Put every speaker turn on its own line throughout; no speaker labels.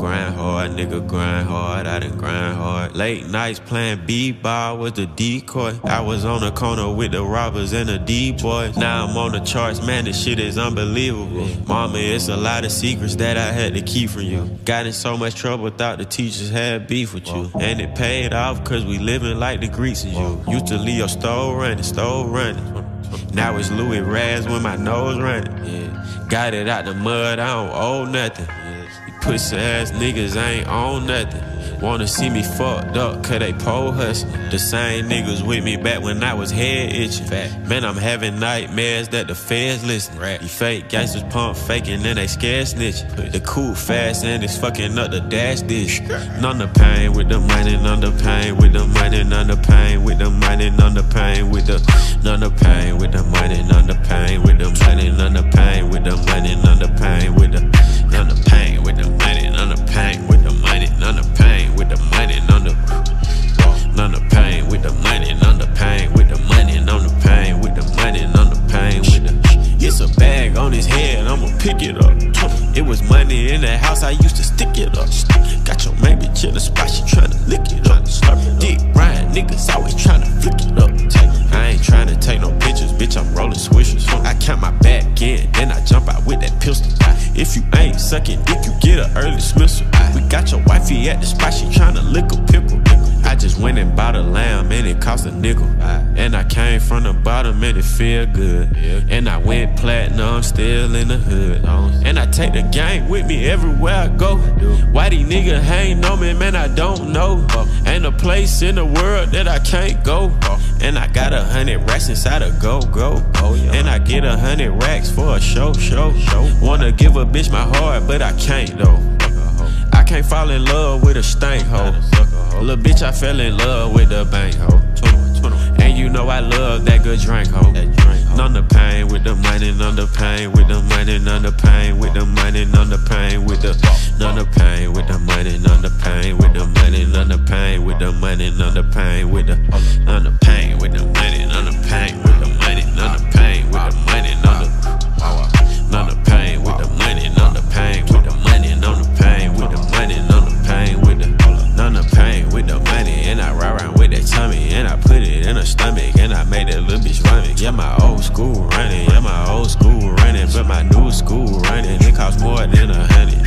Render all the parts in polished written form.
Grind hard, nigga, grind hard. I done grind hard. Late nights playing b-ball with the decoy. I was on the corner with the robbers and the D-boys. Now I'm on the charts, man, this shit is unbelievable. Mama, it's a lot of secrets that I had to keep from you. Got in so much trouble, thought the teachers had beef with you. And it paid off, cause we living like the Greeks and you. Used to leave your stove running. Now it's Louis Raz when my nose running. Got it out the mud, I don't owe nothing. You pussy ass niggas ain't on nothing. Wanna see me fucked up, cause they pole hustling. The same niggas with me back when I was head itching. Man, I'm having nightmares that the feds listen. These fake gangsters pump faking and they scared snitching. The cool fast and it's fucking up the dash dish. None the pain with the money, none the pain with the money, none the pain with the money, none the pain with the none the pain with the money, none the pain with the money, none the pain with the money, none the pain with the none the pain with the money, none the pain with the money, none the pain with the money, none the pain with the money, none the pain with the money, none the pain with the money, none the pain with the. It's a bag on his head, I'ma pick it up. It was money in the house, I used to stick it up. Got your main bitch in the spot, she tryna lick it up. Dick Ryan, niggas always tryna flick it up. I ain't tryna take no pictures, bitch, I'm rolling swishers. I count my back in, then I jump out with that pistol. If you ain't sucking dick, you get an early dismissal. We got your wifey at the spot, she tryna lick a pickle. I just went and bought a lamb and it cost a nickel. And I came from the bottom and it feel good. And I went platinum, still in the hood. And I take the gang with me everywhere I go. Why these niggas ain't know me, man, I don't know. Ain't a place in the world that I can't go. And I got 100 racks inside a go-go. And I get 100 racks for a show. Wanna give a bitch my heart, but I can't though. I can't fall in love with a stank hoe. Little bitch, I fell in love with the bank hoe. And you know I love that good drink hoe. None the pain with the money, none the pain with the money, none the pain with the money, none the pain with the none the pain with the money, none the pain with the money, none the pain with the money, none the pain with the none the pain with the money, none the pain with the money, none the pain with the money, none the pain with the money, none the pain with the money, none the pain with the money, none the pain with the none the pain with the money. And I ride around with that tummy and I put it in her stomach and I made that little bitch vomit. Yeah, my old school running, yeah, my old school running, but my new school running, it costs more than 100.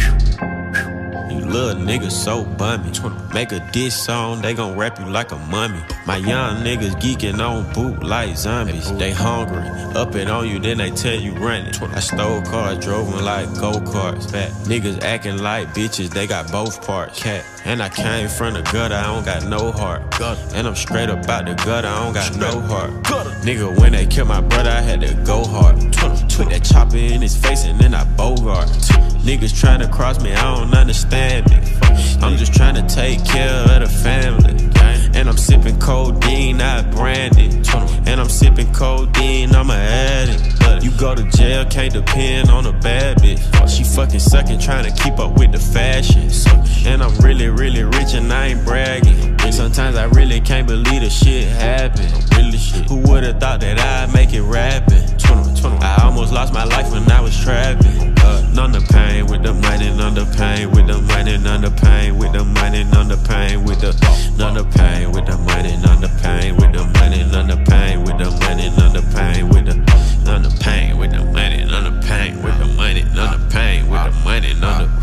You little niggas so bummy. Make a diss song, they gon' rap you like a mummy. My young niggas geeking on boot like zombies. They hungry, up it on you, then they tell you run it. I stole cars, drove them like go-karts. Fat niggas acting like bitches, they got both parts. Cat. And I came from the gutter, I don't got no heart. And I'm straight up out the gutter, I don't got no heart. Nigga, when they killed my brother, I had to go hard. Put that chopper in his face and then I bogart. Niggas tryna cross me, I don't understand it. I'm just tryna take care of the family. And I'm sipping codeine, not brandy. And I'm sipping codeine, I'm an addict. You go to jail, can't depend on a bad bitch. She fucking sucking, tryna keep up with the fashion. And I'm really, really rich and I ain't bragging. Sometimes I really can't believe the shit happened. Who would've thought that I'd make it rapping? I almost lost my life when I was trapping. None the pain with the money, none the pain with the money, none the pain with the money, none the pain with the none the pain with the money, none the pain with the money, none the pain with the money, none the pain with the none the pain with the money, none the pain with the money, none the pain with the money, none the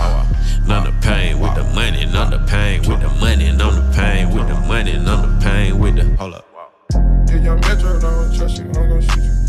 pain with the money, none the pain with the money, none the pain with the money, none the pain with the hold up.
Yeah, young Metro, don't trust you, I'm gon' shoot you.